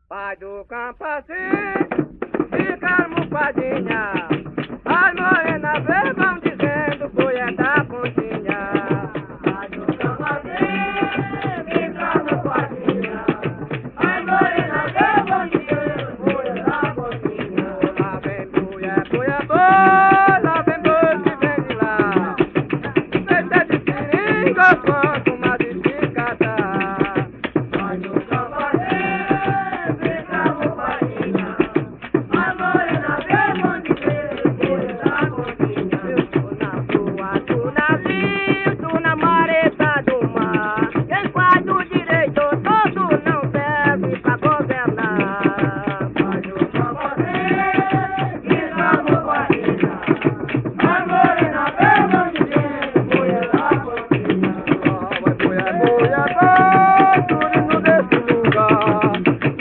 Pai do campacito, fica almofadinha. As morenas vão dizendo, foi é da pontinha. Pai do campacito, fica almofadinha. As morenas vão dizendo, foi é da pontinha. Lá vem mulher, boa, lá vem boi que vem de lá. Feita de seringa, quanto uma desficada. Pai do campacito, fica almofadinha. As morenas vão dizer, foi é da pontinha. Eu tô na rua do navio, tô na mareta do mar. Quem faz o direito todo não serve pra governar. Pai do campacito, fica almofadinha. As morenas vão dizer, foi é da pontinha. Vai, tudo desse lugar.